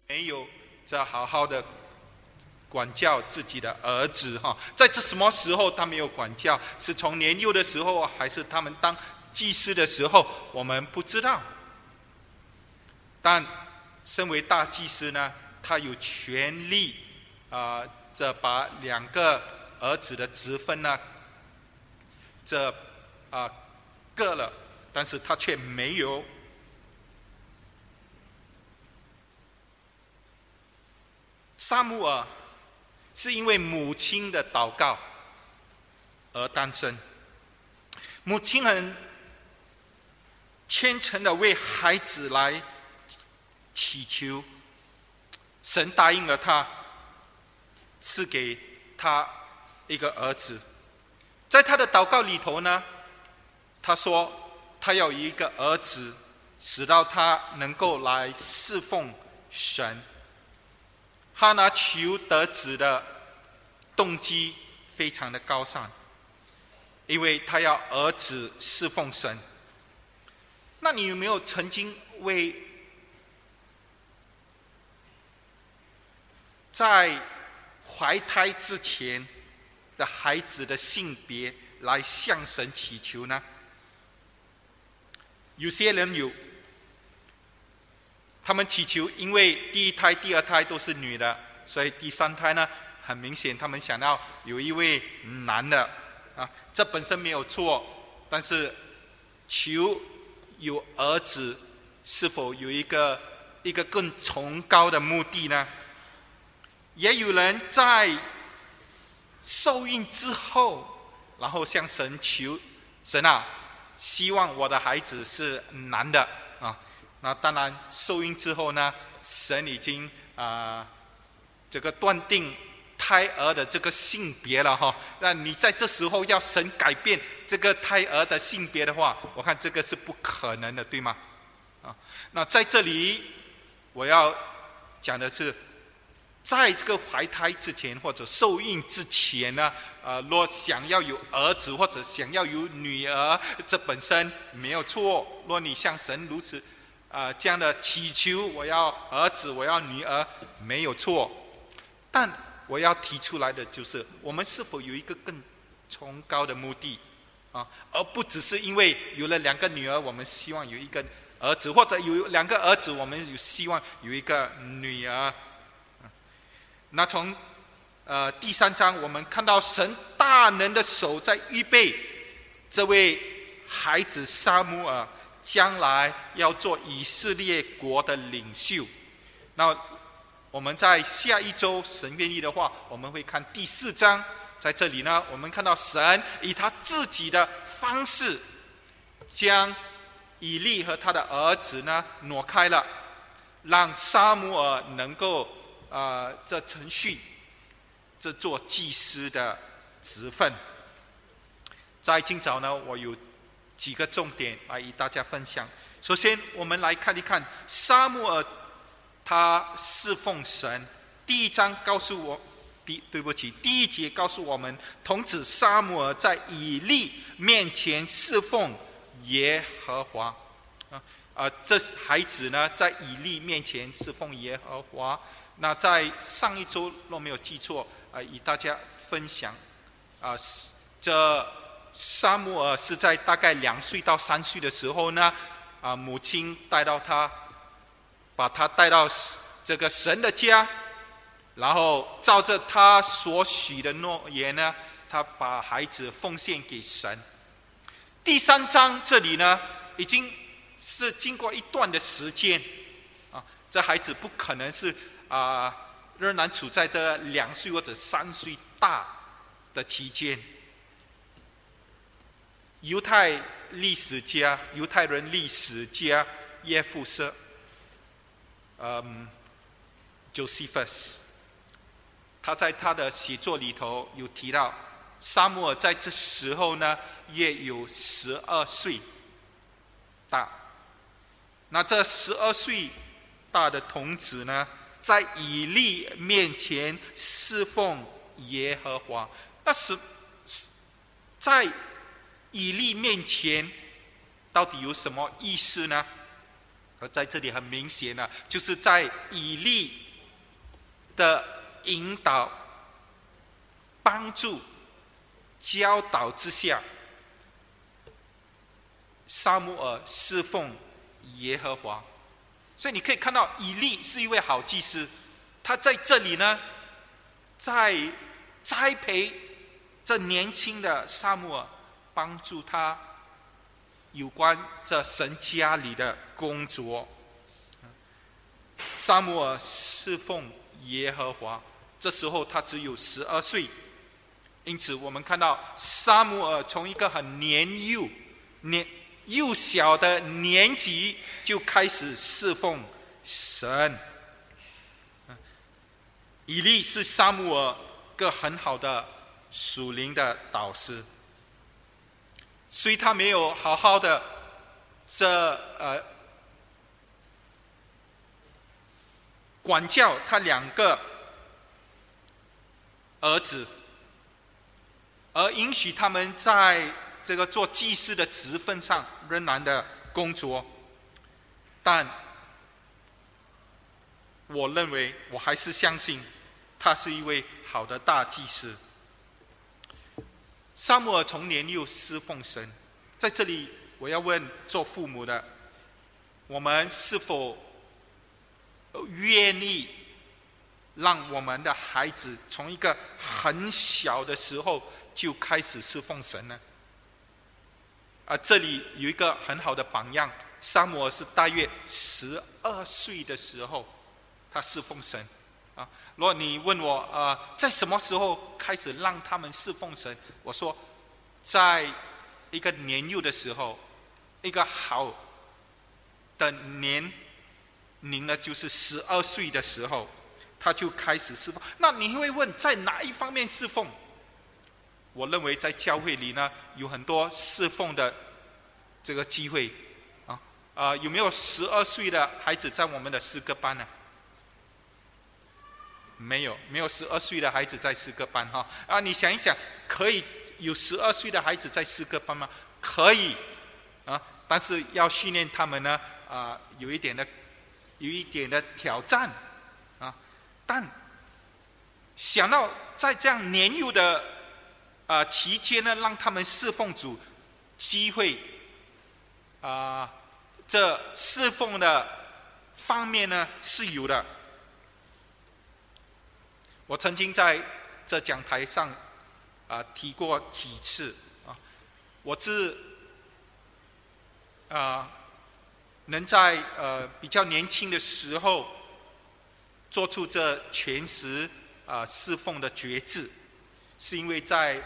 没有在好好的管教自己的儿子哈，在这什么时候他没有管教？是从年幼的时候，还是他们当祭司的时候？我们不知道。但身为大祭司呢，他有权利这把两个儿子的职分呢，割了，但是他却没有。撒母耳是因为母亲的祷告而诞生，母亲很虔诚的为孩子来祈求，神答应了他，赐给他一个儿子。在他的祷告里头呢，他说他要有一个儿子，使到他能够来侍奉神。哈拿求得子的动机非常的高尚，因为他要儿子侍奉神。那你有没有曾经为在怀胎之前的孩子的性别来向神祈求呢？有些人有，他们祈求，因为第一胎、第二胎都是女的，所以第三胎呢，很明显他们想要有一位男的这本身没有错，但是求有儿子是否有一个更崇高的目的呢？也有人在受孕之后，然后向神求，神啊，希望我的孩子是男的那当然受孕之后呢，神已经这个断定胎儿的这个性别了哈。那你在这时候要神改变这个胎儿的性别的话，我看这个是不可能的，对吗？那在这里我要讲的是，在这个怀胎之前或者受孕之前呢，若想要有儿子或者想要有女儿，这本身没有错。若你向神如此这样的祈求，我要儿子，我要女儿，没有错。但我要提出来的就是，我们是否有一个更崇高的目的而不只是因为有了两个女儿，我们希望有一个儿子，或者有两个儿子，我们有希望有一个女儿。那从第3章我们看到神大能的手在预备这位孩子撒母耳，将来要做以色列国的领袖。那我们在下一周神愿意的话，我们会看第4章。在这里呢，我们看到神以他自己的方式，将以利和他的儿子呢挪开了，让撒母耳能够这程序，这做祭司的职分。在今早呢，我有几个重点来与大家分享。首先，我们来看一看撒母耳他侍奉神。第1章告诉我，第1节告诉我们，童子撒母耳在以利面前侍奉耶和华。这孩子呢，在以利面前侍奉耶和华。那在上一周若没有记错，与大家分享，这撒母耳是在大概2岁到3岁的时候呢，母亲把他带到这个神的家，然后照着他所许的诺言呢，他把孩子奉献给神。第3章这里呢，已经是经过一段的时间这孩子不可能是仍然处在这2岁或者3岁大的期间。犹太人历史家耶夫瑟Josephus， 他在他的写作里头有提到，撒母耳在这时候呢，约有12岁大。那这12岁大的童子呢，在以利面前侍奉耶和华。那在以利面前到底有什么意思呢？ 而在这里很明显呢，就是在以利的引导、帮助、教导之下，撒母耳侍奉耶和华。所以你可以看到，以利是一位好祭司，他在这里呢，在栽培这年轻的撒母耳，帮助他有关这神家里的工作。撒母耳侍奉耶和华，这时候他只有12岁，因此我们看到撒母耳从一个很幼小的年纪就开始侍奉神。以利是撒母耳一个很好的属灵的导师，所以他没有好好的管教他2个儿子，而允许他们在这个做祭司的职分上仍然的工作。但我认为，我还是相信他是一位好的大祭司。撒母耳从年幼侍奉神，在这里我要问做父母的，我们是否愿意让我们的孩子从一个很小的时候就开始侍奉神呢？这里有一个很好的榜样，撒母耳是大约12岁的时候，他侍奉神。如果你问我在什么时候开始让他们侍奉神，我说，在一个年幼的时候，一个好的年龄呢，就是12岁的时候，他就开始侍奉。那你会问，在哪一方面侍奉？我认为在教会里呢，有很多侍奉的这个机会。有没有12岁的孩子在我们的诗歌班呢？没有12岁的孩子在诗歌班哈。你想一想，可以有12岁的孩子在诗歌班吗？可以但是要训练他们呢，有一点的挑战但想到在这样年幼的期间呢，让他们侍奉主机会这侍奉的方面呢是有的。我曾经在这讲台上提过几次我是能在比较年轻的时候做出这全时侍奉的决志，是因为在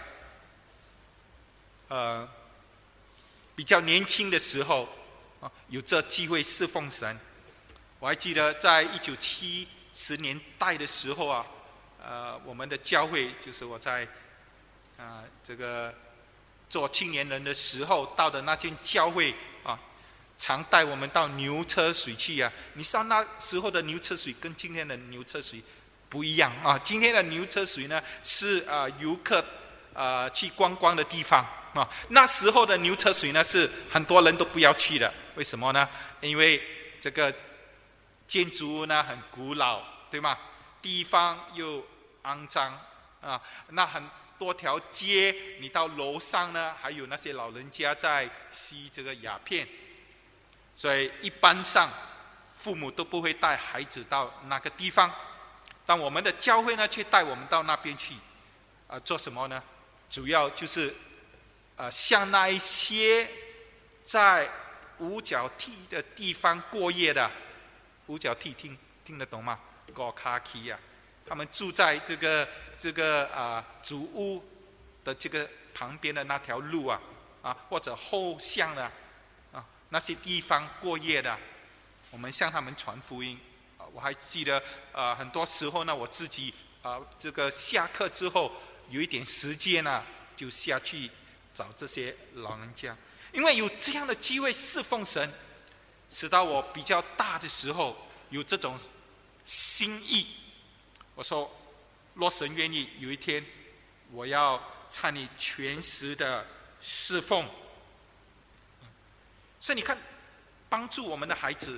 比较年轻的时候有这机会侍奉神。我还记得在1970年代的时候我们的教会，就是我在这个做青年人的时候到的那间教会常带我们到牛车水去你知道那时候的牛车水跟今天的牛车水不一样今天的牛车水呢是游客去观光的地方那时候的牛车水呢是很多人都不要去的。为什么呢？因为这个建筑物呢很古老，对吗？地方又肮脏那很多条街，你到楼上呢还有那些老人家在吸这个鸦片，所以一般上父母都不会带孩子到那个地方。但我们的教会呢却带我们到那边去做什么呢？主要就是像那一些在五角地的地方过夜的，五角地听得懂吗？高卡基他们住在这个主屋的这个旁边的那条路或者后巷那些地方过夜的，我们向他们传福音。我还记得很多时候呢，我自己这个下课之后有一点时间就下去找这些老人家，因为有这样的机会侍奉神，使到我比较大的时候有这种心意。我说，若神愿意，有一天我要参与全时的侍奉。所以你看，帮助我们的孩子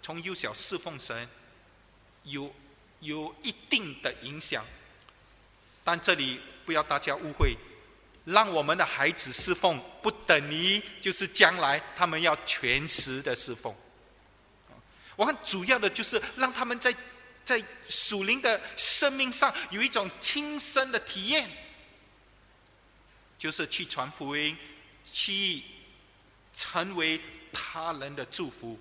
从幼小侍奉神有一定的影响。但这里不要大家误会，让我们的孩子侍奉不等于就是将来他们要全时的侍奉。我看主要的就是让他们在属灵的生命上有一种亲身的体验，就是去传福音，去成为他人的祝福。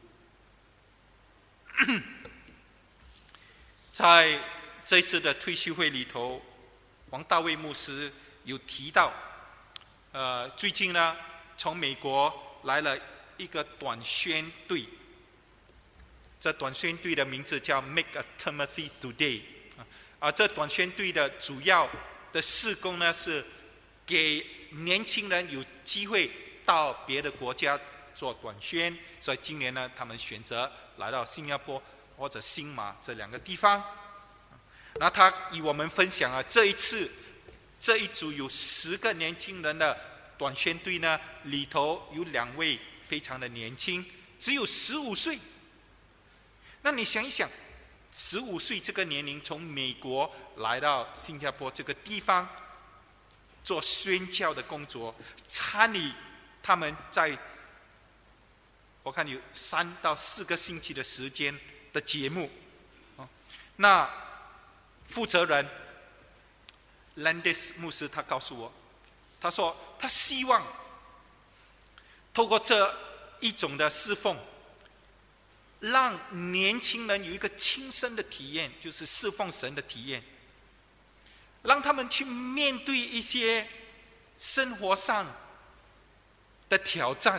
在这次的退休会里头，王大卫牧师有提到，最近呢，从美国来了一个短宣队。这短宣队的名字叫 Make a Timothy Today。这短宣队的主要的事工呢，是给年轻人有机会到别的国家做短宣。所以今年呢，他们选择来到新加坡或者新马这两个地方。那他与我们分享这一次这一组有10个年轻人的短宣队呢，里头有2位非常的年轻，只有15岁。那你想一想，15岁这个年龄从美国来到新加坡这个地方做宣教的工作，参与他们在我看有3到4个星期的时间的节目。那负责人 Landis 牧师他告诉我，他说他希望透过这一种的侍奉，让年轻人有一个亲身的体验，就是侍奉神的体验，让他们去面对一些生活上的挑战。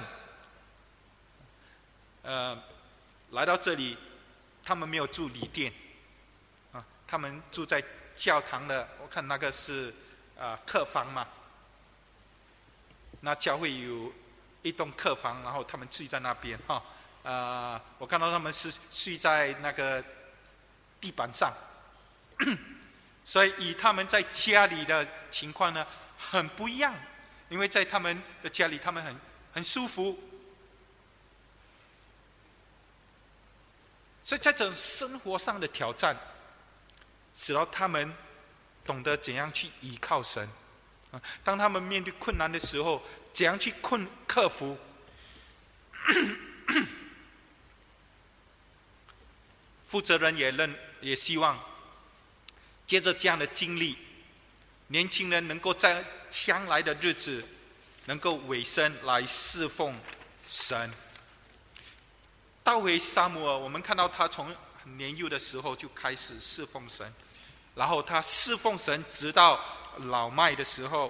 来到这里，他们没有住旅店，他们住在教堂的，我看那个是客房嘛。那教会有一栋客房，然后他们睡在那边哈。我看到他们是睡在那个地板上，所以以他们在家里的情况呢，很不一样。因为在他们的家里，他们很舒服，所以在这种生活上的挑战，使到他们懂得怎样去依靠神。当他们面对困难的时候，怎样去克服。负责人也希望，借着这样的经历，年轻人能够在将来的日子，能够委身来侍奉神。大卫撒母耳，我们看到他从很年幼的时候就开始侍奉神，然后他侍奉神直到老迈的时候。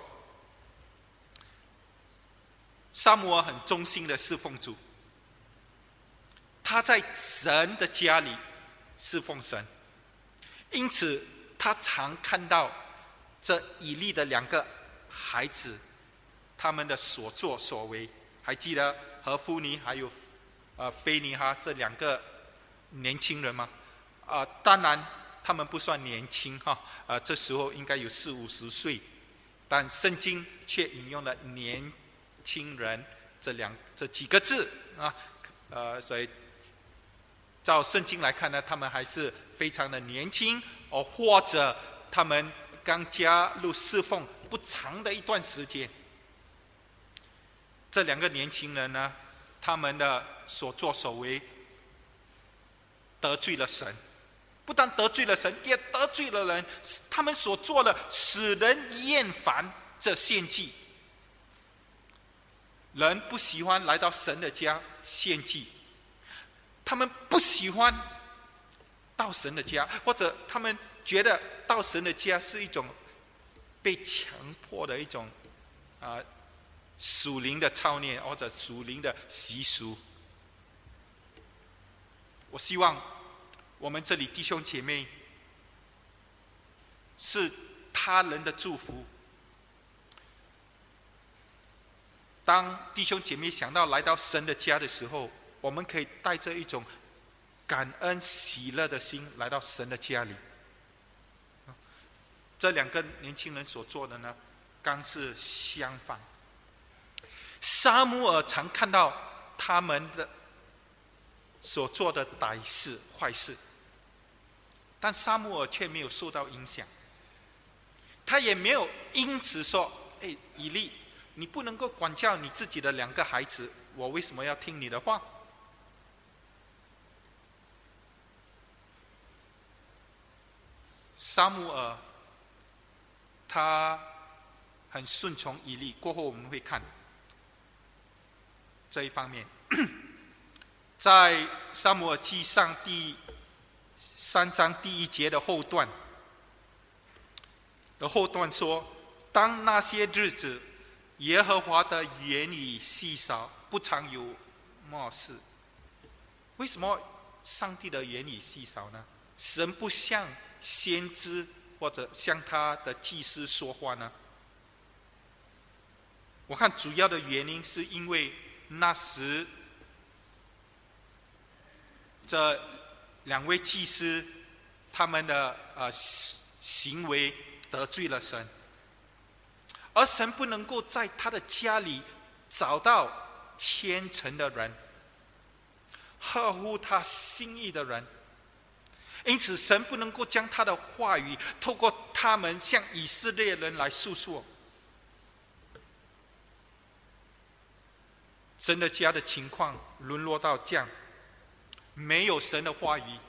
撒母耳很忠心的侍奉主，他在神的家里侍奉神，因此他常看到这以利的2个孩子，他们的所作所为。还记得何夫尼还有菲尼哈这2个年轻人吗？当然他们不算年轻哈，这时候应该有40-50岁，但圣经却引用了年轻人这几个字所以照圣经来看呢，他们还是非常的年轻，或者他们刚加入侍奉不长的一段时间。这2个年轻人呢，他们的所作所为得罪了神，不但得罪了神，也得罪了人。他们所做的使人厌烦这献祭。人不喜欢来到神的家献祭，他们不喜欢到神的家，或者他们觉得到神的家是一种被强迫的一种属灵的操练，或者属灵的习俗。我希望我们这里弟兄姐妹是他人的祝福。当弟兄姐妹想到来到神的家的时候，我们可以带着一种感恩喜乐的心来到神的家里。这2个年轻人所做的呢，刚是相反。撒母耳常看到他们的所做的歹事坏事，但撒母耳却没有受到影响，他也没有因此说：“以利，你不能够管教你自己的2个孩子，我为什么要听你的话？”撒母耳他很顺从以利，过后我们会看这一方面。在撒母耳记上第3章第1节的后段说：“当那些日子，耶和华的言语稀少，不常有默示。”为什么上帝的言语稀少呢？神不向先知或者向他的祭司说话呢？我看主要的原因是因为那时这2位祭司他们的行为得罪了神，而神不能够在他的家里找到虔诚的人，合乎他心意的人，因此神不能够将他的话语透过他们向以色列人来诉说。神的家的情况沦落到这样，没有神的话语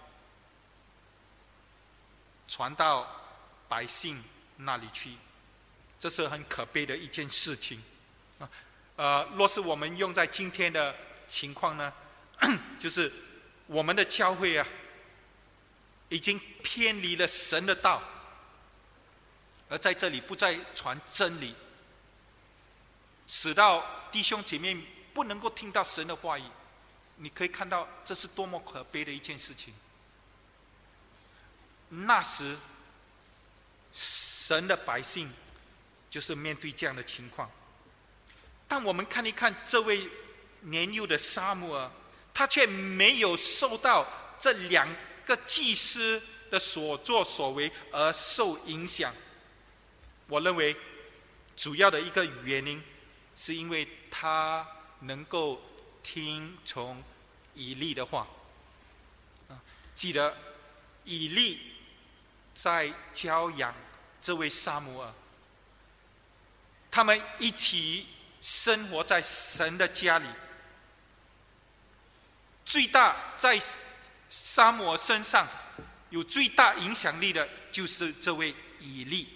传到百姓那里去，这是很可悲的一件事情。若是我们用在今天的情况呢，就是我们的教会啊，已经偏离了神的道，而在这里不再传真理，使到弟兄姐妹不能够听到神的话语。你可以看到这是多么可悲的一件事情。那时神的百姓就是面对这样的情况，但我们看一看这位年幼的撒母耳，他却没有受到这2个祭司的所作所为而受影响。我认为主要的一个原因是因为他能够听从以利的话。记得以利在教养这位撒母耳，他们一起生活在神的家里。最大在撒母耳身上有最大影响力的就是这位以利。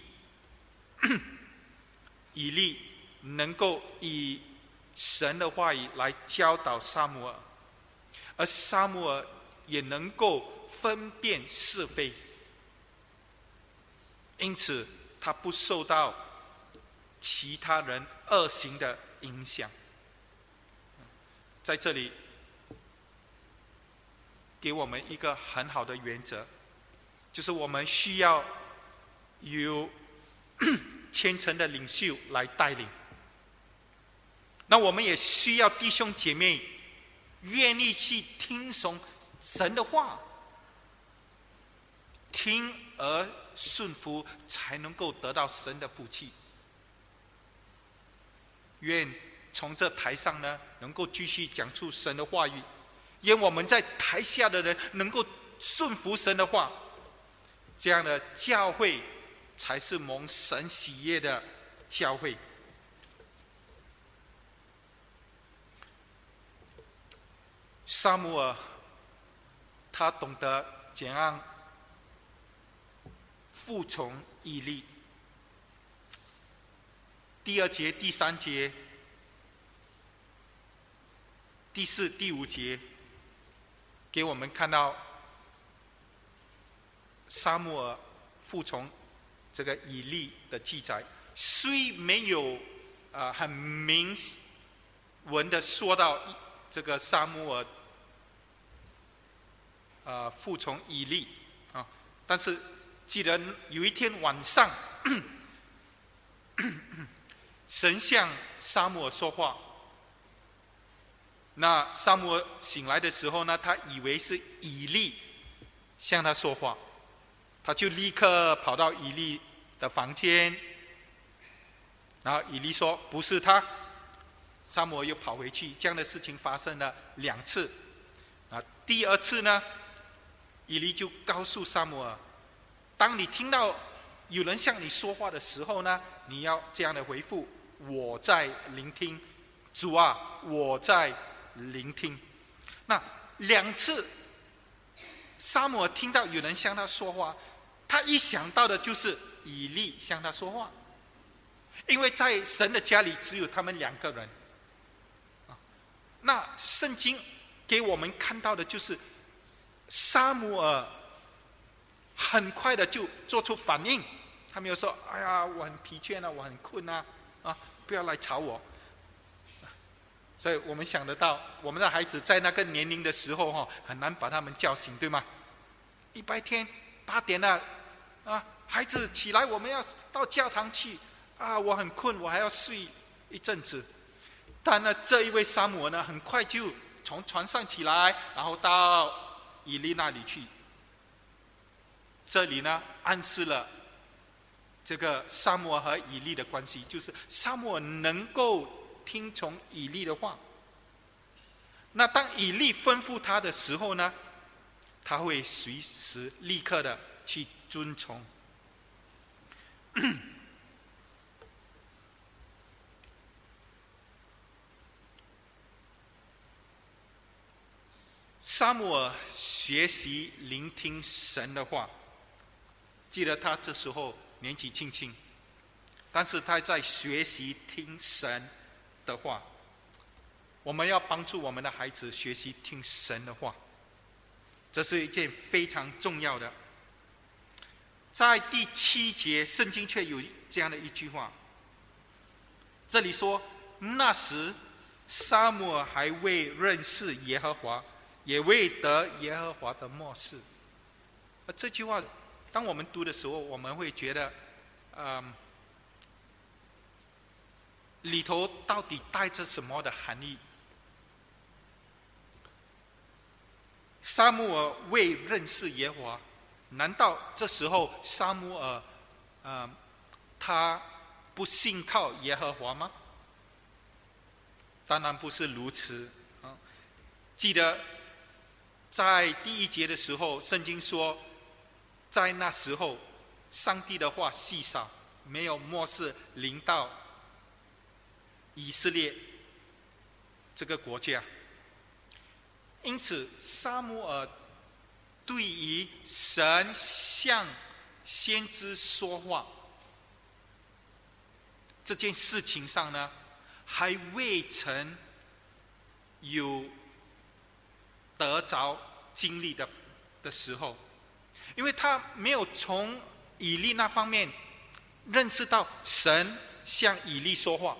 以利能够以神的话语来教导撒母耳，而撒母耳也能够分辨是非，因此他不受到其他人恶行的影响。在这里给我们一个很好的原则，就是我们需要有虔诚的领袖来带领。那我们也需要弟兄姐妹愿意去听从神的话，听而顺服，才能够得到神的福气。愿从这台上呢，能够继续讲出神的话语，愿我们在台下的人能够顺服神的话，这样的教会才是蒙神喜悦的教会。撒母耳他懂得怎样服从以利。第2节、第3节、第4、第5节给我们看到撒母耳服从这个以利的记载，虽没有很明文的说到这个撒母耳服从以利啊，但是记得有一天晚上，神向撒母耳说话。那撒母耳醒来的时候呢，他以为是以利向他说话，他就立刻跑到以利的房间，然后以利说不是他，撒母耳又跑回去。这样的事情发生了2次。第第二次呢，以利就告诉撒母耳，当你听到有人向你说话的时候呢，你要这样的回复：我在聆听，主啊，我在聆听。那2次，撒母耳听到有人向他说话，他一想到的就是以利向他说话，因为在神的家里只有他们2个人。那圣经给我们看到的就是撒母耳很快的就做出反应，他没有说：哎呀，我很疲倦啊，我很困啊，不要来吵我。所以我们想得到，我们的孩子在那个年龄的时候很难把他们叫醒，对吗？礼拜天8点了，孩子起来，我们要到教堂去啊！我很困，我还要睡一阵子。但呢，这一位撒母耳呢，很快就从床上起来，然后到以利那里去。这里呢，暗示了这个撒母耳和以利的关系，就是撒母耳能够听从以利的话。那当以利吩咐他的时候呢，他会随时立刻的去遵从。撒母耳学习聆听神的话，记得他这时候年纪轻轻，但是他在学习听神的话。我们要帮助我们的孩子学习听神的话，这是一件非常重要的。在第7节，圣经却有这样的一句话，这里说：那时撒母耳还未认识耶和华，也未得耶和华的默示。这句话当我们读的时候，我们会觉得里头到底带着什么的含义？撒母耳未认识耶和华，难道这时候撒母耳他不信靠耶和华吗？当然不是如此。记得在第1节的时候，圣经说，在那时候上帝的话稀少，没有默示临到以色列这个国家。因此撒母耳对于神向先知说话这件事情上呢，还未曾有得着经历的时候，因为他没有从以利那方面认识到神向以利说话，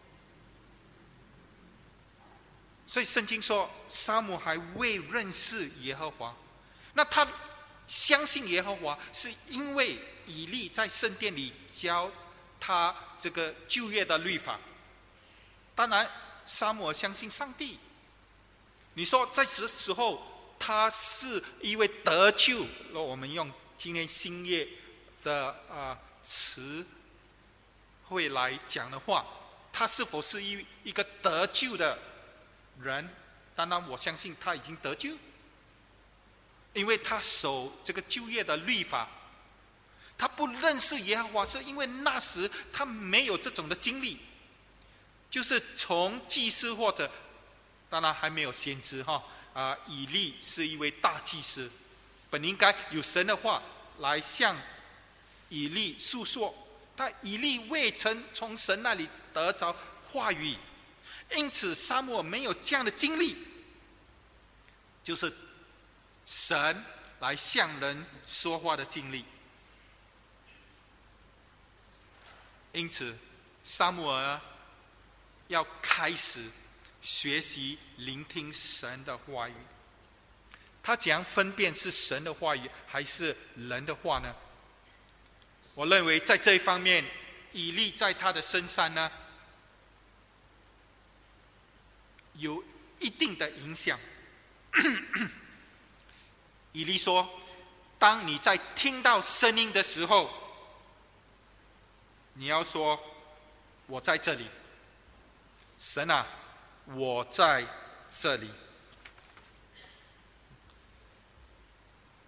所以圣经说撒母还未认识耶和华。那他相信耶和华，是因为以利在圣殿里教他这个旧约的律法。当然撒母耳相信上帝。你说在这时候他是一位得救，我们用今天新约的词汇来讲的话，他是否是一个得救的人？当然我相信他已经得救，因为他守这个旧约的律法。他不认识耶和华，是因为那时他没有这种的经历，就是从祭司或者当然还没有先知以利是一位大祭司，本应该有神的话来向以利诉说，但以利未曾从神那里得着话语，因此撒母耳没有这样的经历，就是神来向人说话的经历。因此撒母耳要开始学习聆听神的话语。他怎样分辨是神的话语还是人的话呢？我认为在这一方面，以利在他的身上呢有一定的影响。以利说，当你在听到声音的时候，你要说，我在这里，神啊，我在这里。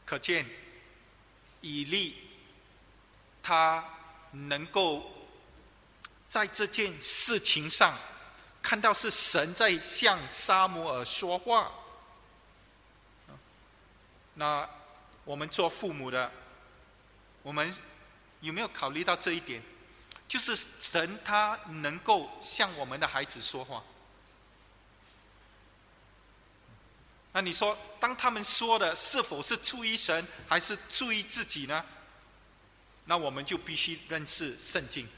可见以利他能够在这件事情上看到是神在向撒母耳说话。那我们做父母的，我们有没有考虑到这一点？就是神他能够向我们的孩子说话。那你说，当他们说的是否是出于神，还是出于自己呢？那我们就必须认识圣经。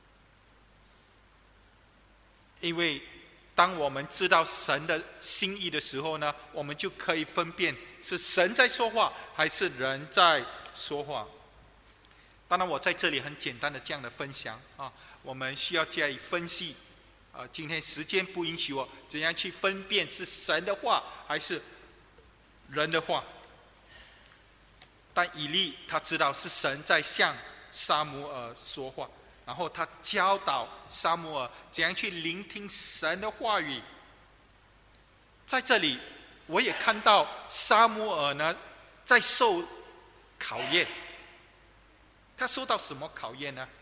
因为当我们知道神的心意的时候呢，我们就可以分辨是神在说话，还是人在说话。当然我在这里很简单的这样的分享啊，我们需要加以分析。今天时间不允许我怎样去分辨是神的话还是人的话。但以利他知道是神在向撒母耳说话，然后他教导撒母耳怎样去聆听神的话语。在这里我也看到撒母耳呢在受考验。他受到什么考验呢？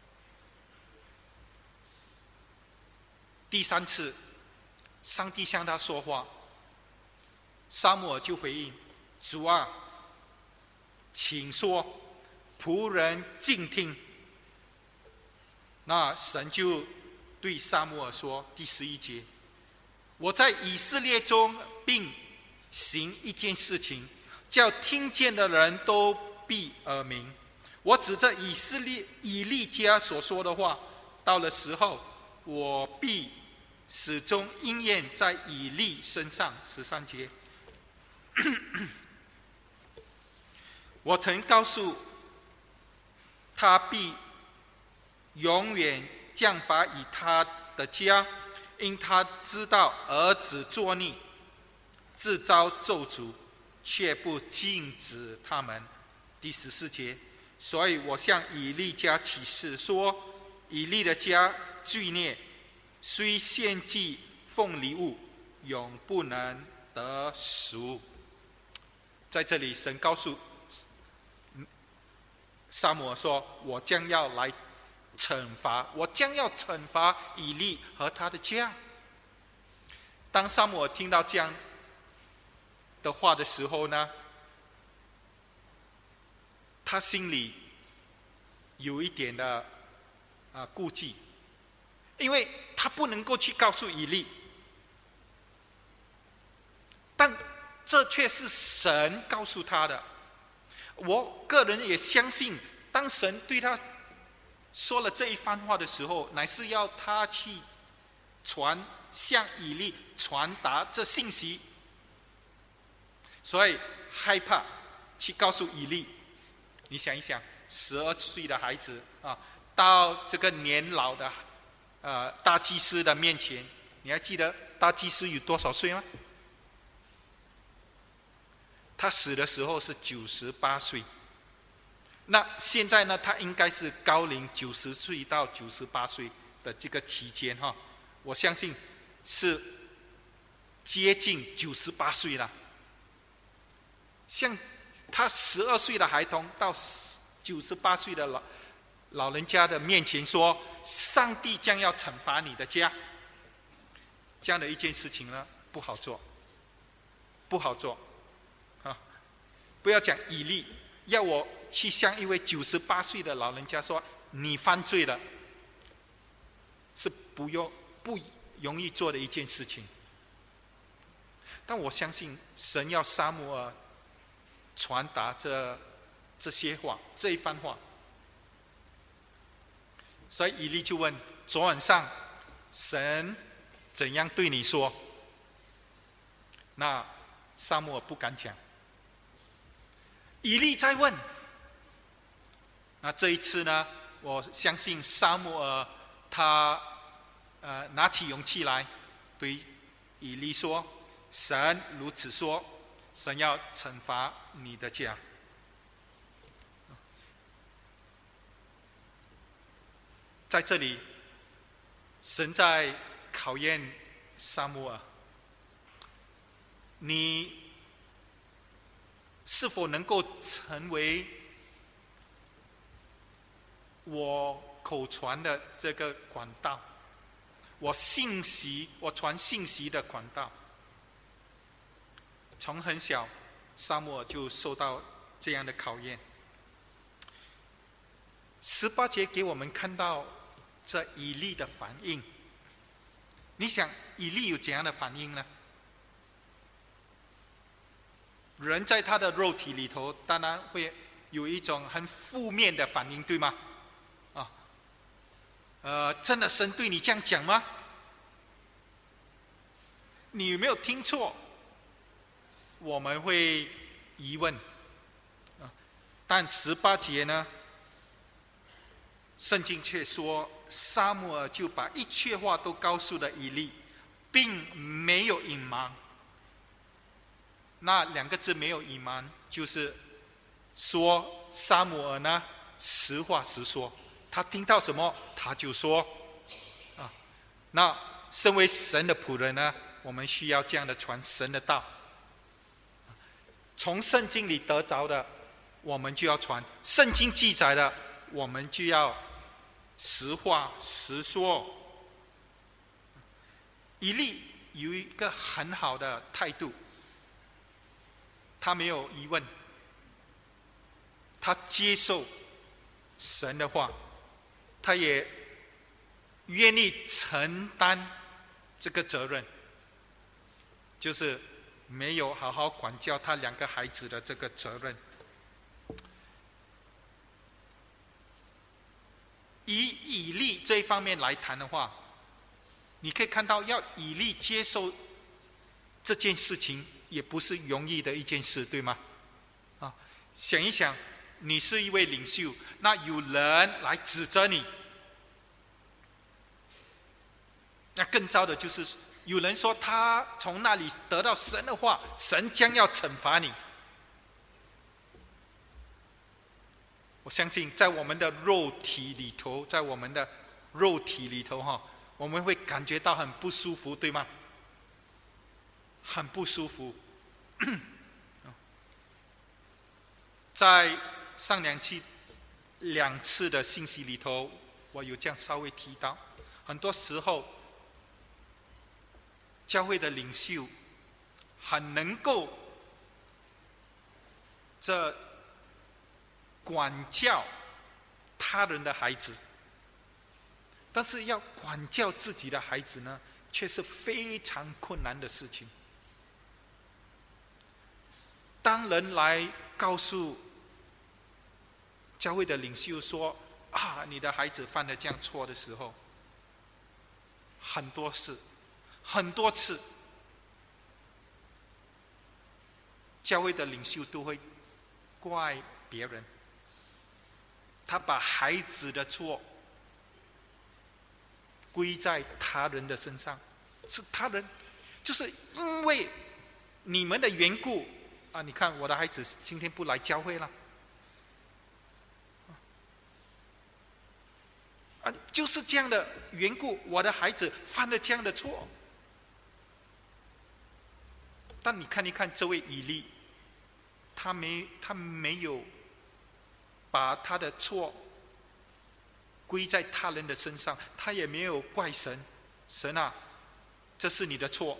第3次上帝向他说话，撒母耳就回应：主啊，请说，仆人静听。那神就对撒母耳说，第11节，我在以色列中并行一件事情，叫听见的人都必耳鸣。我指着以利家所说的话，到了时候，我必始终应验在以利身上。13节，我曾告诉他，必永远降罚于他的家，因他知道儿子作逆，自招咒诅，却不禁止他们。第14节，所以我向以利家起誓说，以利的家罪孽，虽献祭奉礼物，永不能得赎。在这里神告诉撒母耳说，我将要来惩罚，我将要惩罚以利和他的家。当撒母耳听到这样的话的时候呢，他心里有一点的顾忌，因为他不能够去告诉以利，但这却是神告诉他的。我个人也相信，当神对他说了这一番话的时候，乃是要他去向以利传达这信息，所以害怕去告诉以利。你想一想，12岁的孩子到这个年老的大祭司的面前，你还记得大祭司有多少岁吗？他死的时候是98岁。那现在呢，他应该是高龄90岁到98岁的这个期间我相信是接近98岁了。像他12岁的孩童到98岁的老人家的面前说，上帝将要惩罚你的家，这样的一件事情呢，不好做，不好做不要讲以利，要我去向一位98岁的老人家说你犯罪了，是不容易做的一件事情。但我相信神要撒母耳传达这些话，这一番话。所以以利就问，昨晚上神怎样对你说？那撒母耳不敢讲。以利再问，那这一次呢，我相信撒母耳他拿起勇气来对以利说，神如此说，神要惩罚你的家。在这里神在考验撒母耳，你是否能够成为我口传的这个管道，我传信息的管道？从很小，撒母耳就受到这样的考验。18节给我们看到这以利的反应。你想以利有怎样的反应呢？人在他的肉体里头，当然会有一种很负面的反应，对吗？真的神对你这样讲吗？你有没有听错？我们会疑问。但18节呢，圣经却说，撒母耳就把一切话都告诉了以利，并没有隐瞒。那2个字没有隐瞒，就是说撒母耳呢实话实说，他听到什么他就说。那身为神的仆人呢，我们需要这样的传神的道。从圣经里得着的，我们就要传；圣经记载的，我们就要实话实说。以利有一个很好的态度，他没有疑问，他接受神的话，他也愿意承担这个责任，就是没有好好管教他2个孩子的这个责任。以利这一方面来谈的话，你可以看到，要以利接受这件事情，也不是容易的一件事，对吗？想一想，你是一位领袖，那有人来指责你，那更糟的就是有人说他从那里得到神的话，神将要惩罚你。我相信在我们的肉体里头，我们会感觉到很不舒服，对吗？很不舒服。在上2次的信息里头，我有这样稍微提到，很多时候教会的领袖很能够管教他人的孩子，但是要管教自己的孩子呢，却是非常困难的事情。当人来告诉教会的领袖说你的孩子犯了这样错的时候，很多次教会的领袖都会怪别人，他把孩子的错归在他人的身上，是他人，就是因为你们的缘故你看我的孩子今天不来教会了，就是这样的缘故，我的孩子犯了这样的错。但你看一看这位以利，他没有把他的错归在他人的身上，他也没有怪神，神啊，这是你的错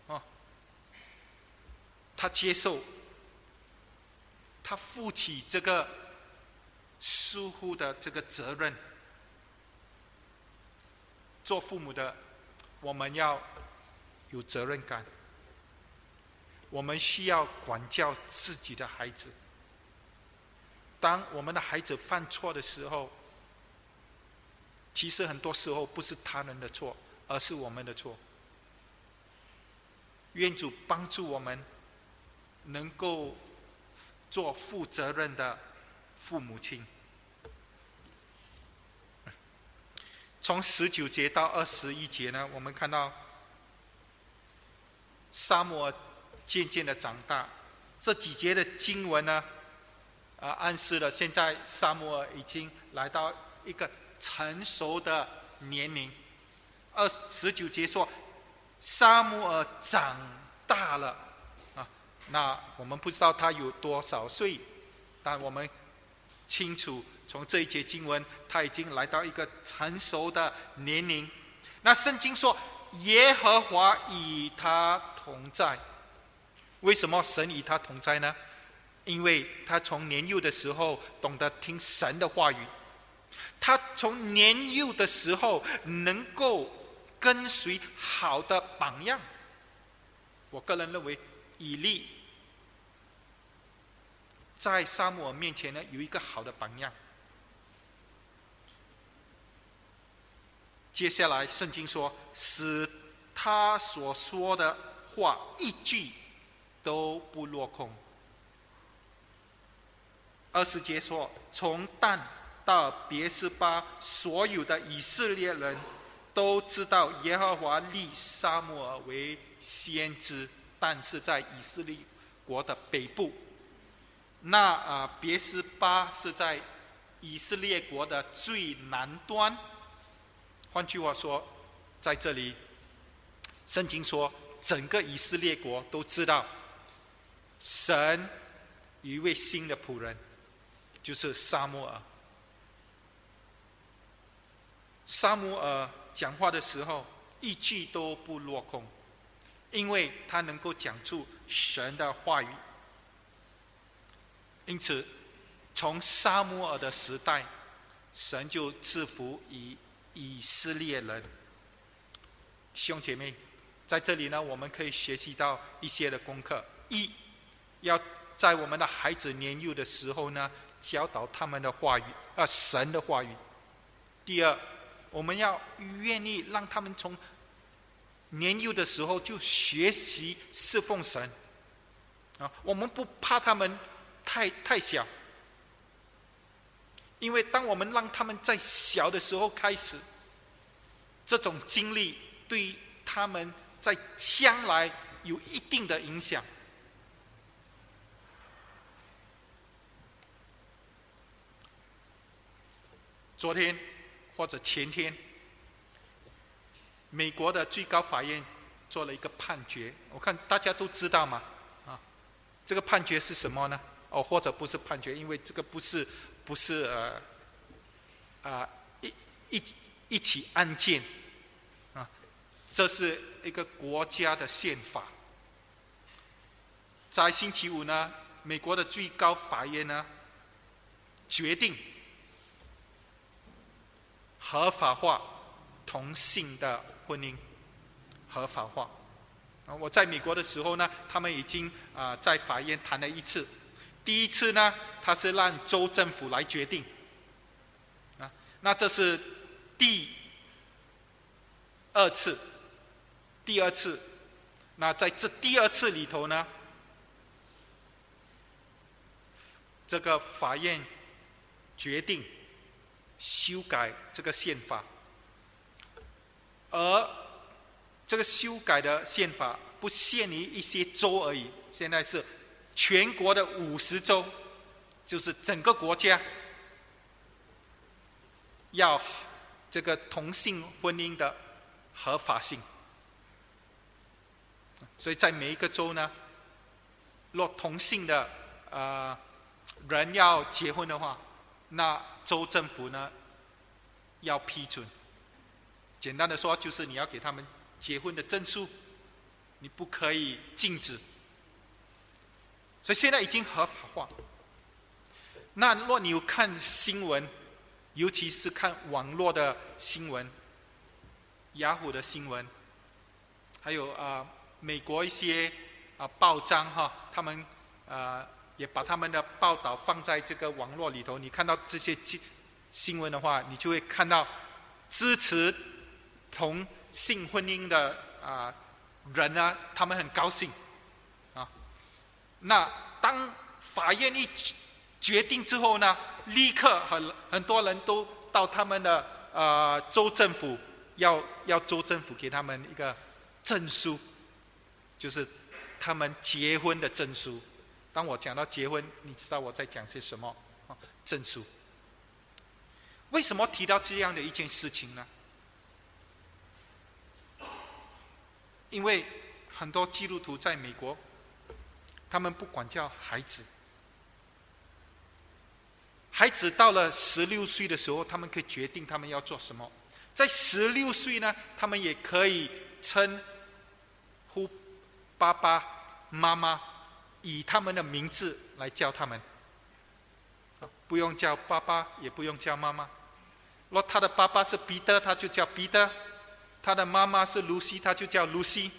他接受，他负起这个疏忽的这个责任。做父母的，我们要有责任感，我们需要管教自己的孩子。当我们的孩子犯错的时候，其实很多时候不是他人的错，而是我们的错。愿主帮助我们能够做负责任的父母亲。从19节到21节呢，我们看到撒母耳渐渐的长大。这几节的经文呢，暗示了现在撒母耳已经来到一个成熟的年龄。19节说，撒母耳长大了那我们不知道他有多少岁，但我们清楚从这一节经文，他已经来到一个成熟的年龄。那圣经说耶和华与他同在。为什么神与他同在呢？因为他从年幼的时候懂得听神的话语，他从年幼的时候能够跟随好的榜样。我个人认为以利在撒母耳面前呢有一个好的榜样。接下来圣经说，使他所说的话一句都不落空。20节说，从但到别是巴，所有的以色列人都知道耶和华立撒母耳为先知，但是在以色列国的北部。那别是巴是在以色列国的最南端。换句话说，在这里圣经说整个以色列国都知道神有一位新的仆人，就是撒母耳。撒母耳讲话的时候一句都不落空，因为他能够讲出神的话语。因此从撒母耳的时代，神就赐福以色列人。弟兄姐妹，在这里呢，我们可以学习到一些的功课。一，要在我们的孩子年幼的时候呢，教导他们的话语，神的话语。第二，我们要愿意让他们从年幼的时候就学习侍奉神。我们不怕他们太小，因为当我们让他们在小的时候开始，这种经历对他们在将来有一定的影响。昨天或者前天，美国的最高法院做了一个判决，我看大家都知道嘛，这个判决是什么呢？或者不是判决，因为这个不是一起案件，这是一个国家的宪法。在星期五呢，美国的最高法院呢决定合法化同性的婚姻，合法化。我在美国的时候呢，他们已经在法院谈了一次。第一次呢，他是让州政府来决定，那这是第二次。那在这第二次里头呢，这个法院决定修改这个宪法，而这个修改的宪法不限于一些州而已，现在是全国的50州，就是整个国家要这个同性婚姻的合法性。所以在每一个州呢，若同性的人要结婚的话，那州政府呢要批准。简单的说，就是你要给他们结婚的证书，你不可以禁止。所以现在已经合法化。那若你有看新闻，尤其是看网络的新闻，雅虎的新闻，还有美国一些报章他们也把他们的报道放在这个网络里头。你看到这些新闻的话，你就会看到支持同性婚姻的人呢，他们很高兴那当法院一决定之后呢，立刻很多人都到他们的州政府，要州政府给他们一个证书，就是他们结婚的证书。当我讲到结婚，你知道我在讲些什么？证书。为什么提到这样的一件事情呢？因为很多基督徒在美国他们不管教孩子。孩子到了16岁的时候，他们可以决定他们要做什么。在16岁呢，他们也可以称呼爸爸妈妈，以他们的名字来叫他们，不用叫爸爸，也不用叫妈妈。若他的爸爸是彼得，他就叫彼得；他的妈妈是露西，他就叫露西。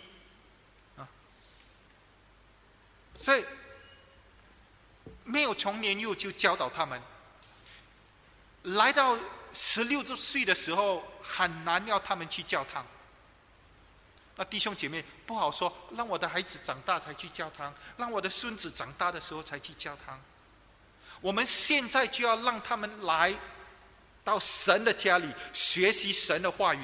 所以没有从年幼就教导他们。来到16岁的时候，很难要他们去教堂。那弟兄姐妹不好说，让我的孩子长大才去教堂，让我的孙子长大的时候才去教堂。我们现在就要让他们来到神的家里学习神的话语。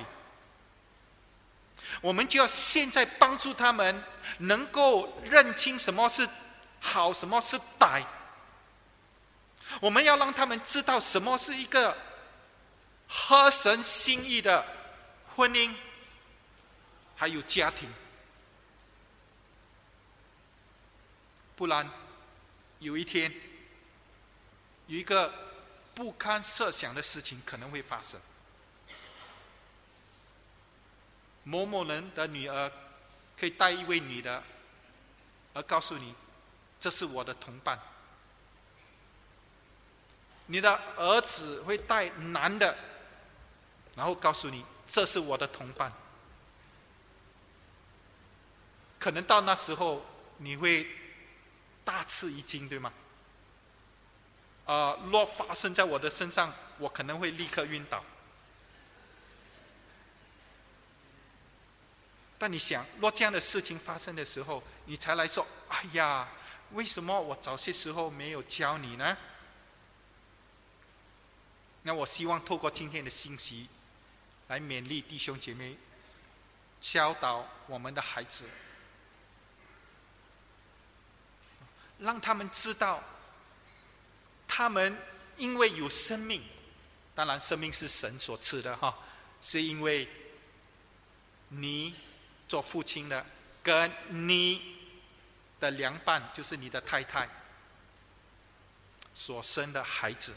我们就要现在帮助他们能够认清什么是好，什么是歹。我们要让他们知道什么是一个合神心意的婚姻，还有家庭。不然有一天有一个不堪设想的事情可能会发生。某某人的女儿可以带一位女的，而告诉你这是我的同伴。你的儿子会带男的，然后告诉你这是我的同伴。可能到那时候你会大吃一惊，对吗？若发生在我的身上，我可能会立刻晕倒。但你想，若这样的事情发生的时候，你才来说：“哎呀，为什么我早些时候没有教你呢？”那我希望透过今天的信息，来勉励弟兄姐妹，教导我们的孩子，让他们知道，他们因为有生命，当然生命是神所赐的哈，是因为你做父亲的跟你的良伴，就是你的太太所生的孩子。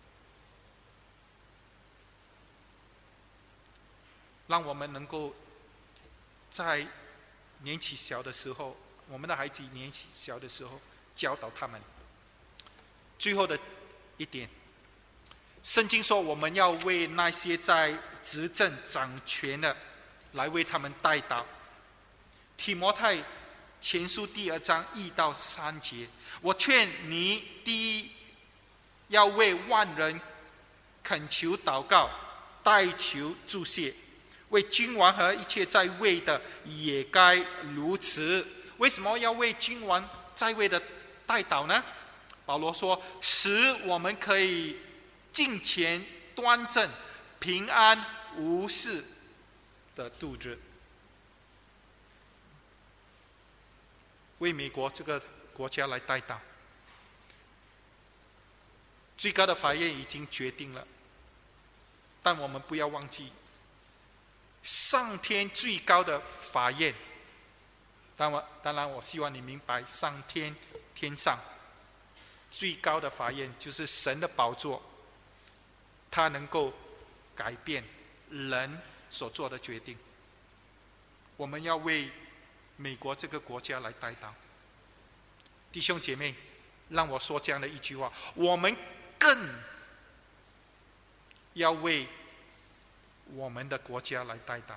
让我们能够在年纪小的时候，我们的孩子年纪小的时候教导他们。最后的一点，圣经说我们要为那些在执政掌权的来为他们代祷。提摩太前书第2章1到3节，我劝你第一要为万人恳求祷告，代求祝谢。为君王和一切在位的也该如此。为什么要为君王在位的代祷呢？保罗说，使我们可以敬虔端正、平安无事的度日。为美国这个国家来代祷。最高的法院已经决定了，但我们不要忘记，上天最高的法院，当然我希望你明白，上天上最高的法院就是神的宝座，它能够改变人所做的决定。我们要为美国这个国家来代祷。弟兄姐妹，让我说这样的一句话，我们更要为我们的国家来代祷。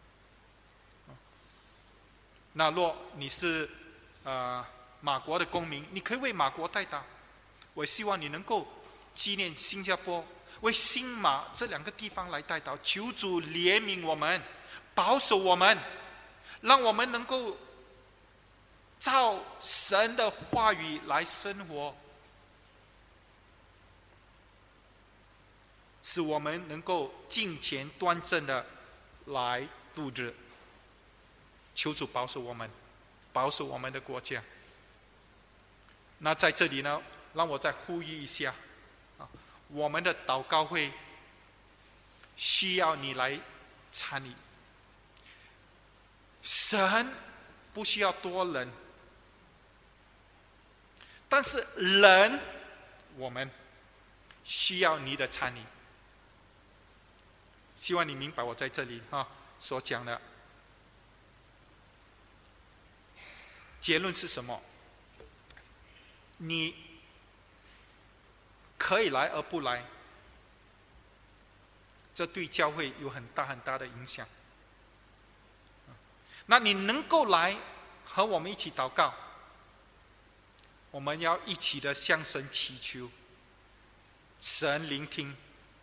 那若你是马国的公民，你可以为马国代祷。我希望你能够纪念新加坡，为新马这2个地方来代祷，求主怜悯我们，保守我们，让我们能够照神的话语来生活，使我们能够敬虔端正的来度日。求主保守我们，保守我们的国家。那在这里呢，让我再呼吁一下，我们的祷告会需要你来参与。神不需要多人， 但是人，我们需要你的参与。希望你明白我在这里所讲的结论是什么？你可以来而不来，这对教会有很大很大的影响。那你能够来和我们一起祷告，我们要一起的向神祈求，神聆听，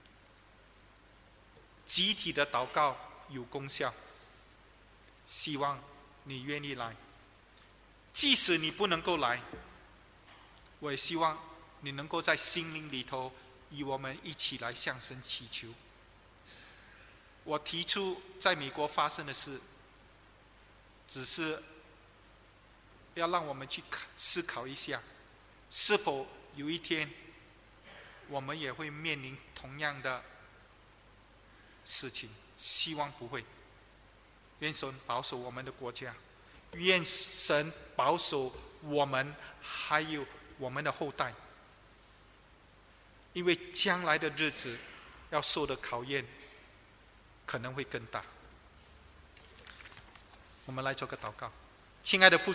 集体的祷告有功效。希望你愿意来，即使你不能够来，我也希望你能够在心灵里头与我们一起来向神祈求。我提出在美国发生的事，只是要让我们去思考一下，是否有一天我们也会面临同样的事情。希望不会。愿神保守我们的国家，愿神保守我们还有我们的后代，因为将来的日子要受的考验可能会更大。我们来做个祷告。亲爱的父